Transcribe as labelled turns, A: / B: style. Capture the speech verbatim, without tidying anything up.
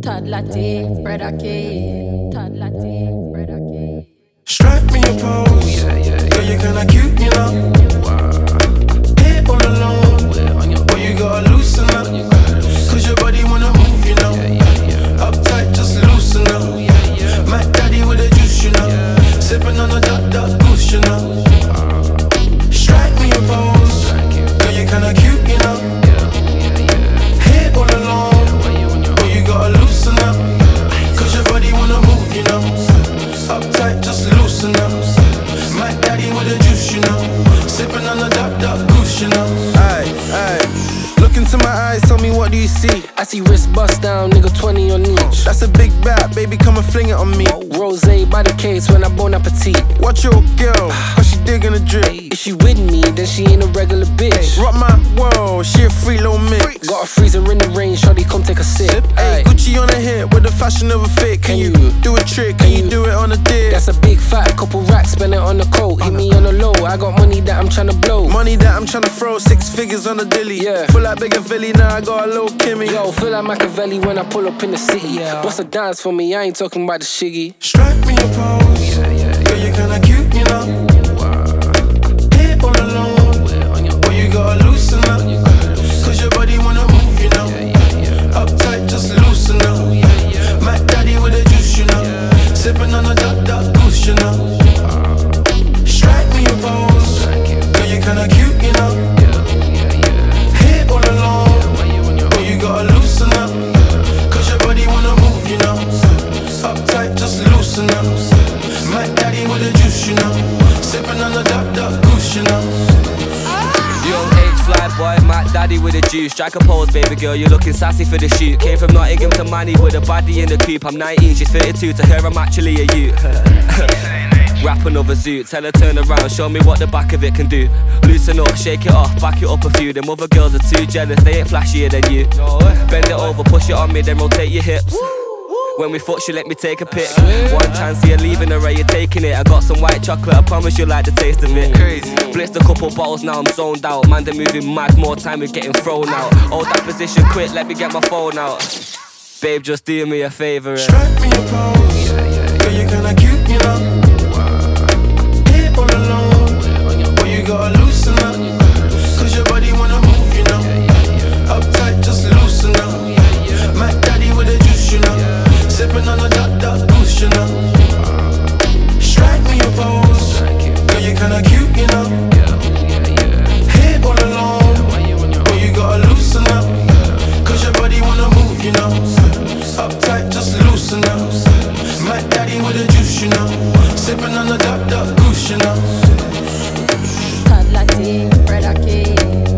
A: Todd Latte, bread a cake. Todd Latte, bread a cake.
B: Strike me a pose, yeah, yeah, yeah. Girl, you kinda cute, you know. Here all alone, boy, you gotta loosen up. Cause your body wanna move, you know. Uptight, just loosen up. Mac Daddy with the juice, you know. Sipping on the duck, duck goose, you know. Strike me a pose, girl, you kinda cute, you know. Here all alone, boy, you gotta loosen up. Cause your body wanna move, you know. Uptight, just loosen up. Mac Daddy with the juice, you know. Sipping on the duck, duck goose, you know.
C: Aye, aye. Look into my eyes, tell me what do you see?
D: I see wrist bust down, nigga twenty on each.
C: That's a big bat, baby, come and fling it on me.
D: Rose by the case when I bon appetit.
C: Watch your girl, cause she digging the drip.
D: If she with me, then she ain't a regular bitch.
C: Rock my world, she a free low mix.
D: Got a freezer in the rain, shawty come take a sip.
C: Ay, Gucci on the hip with the fashion of a fit. Can, Can you do a trick? Can, Can you do it on a dick?
D: That's a big fat, couple racks, spend it on the coat. Hit me on the low, I got money that I'm tryna blow.
C: Money that I'm tryna throw, six figures on the dilly.
D: Yeah.
C: Full like Big and Philly, now I got a little Kimmy.
D: Yo, feel like Machiavelli when I pull up in the city. Yeah. Bust a dance for me, I ain't talking about the shiggy.
B: Strike me a pose, yeah, yeah, yeah. Girl, you kinda cute, you know. Here all alone, boy, you gotta loosen up. Cause your body wanna move, you know. Uptight, just loosen up. Mac Daddy with the juice, you know. Sipping on the duck, duck goose, you know. Strike me a pose, girl, you kinda cute, you know. Here all alone, boy, you gotta loosen up. Cause your body wanna move, you know. Uptight, just loosen up. Mac Daddy with the juice, you know. Sipping on the duck, duck goose, you know.
E: Young H fly boy, Mac Daddy with the juice. Strike a pose, baby girl, you're looking sassy for the shoot. Came from Nottingham to Manny with a baddie in the coupe. I'm nineteen, she's thirty-two, to her I'm actually a youth. Rap another zoot, tell her turn around, show me what the back of it can do. Loosen up, shake it off, back it up a few. Them other girls are too jealous, they ain't flashier than you. Bend it over, push it on me, then rotate your hips. When we fuck, she let me take a pic. One chance, you're leaving her, you're taking it. I got some white chocolate, I promise you'll like the taste of it. Crazy. Blitzed a couple bottles, now I'm zoned out. Man, they're moving mad, more time we're getting thrown out. Hold that position quick, let me get my phone out. Babe, just do me a favour.
B: Strike me a pose, girl, you kinda cute, you know. Here all alone, boy, you gotta loosen up. Cause your body wanna move, you know. Uptight, just loosen up. Mac Daddy with the juice, you know. Sipping on the duck, duck goose, you know. Strike me a pose, girl, you kinda cute, you know. Here all alone, boy, you gotta loosen up. Cause your body wanna move, you know. Uptight, just loosen up. Mac Daddy with the juice, you know. Sipping on the duck, duck goose, you know.
A: Todd Latte, bread a cake.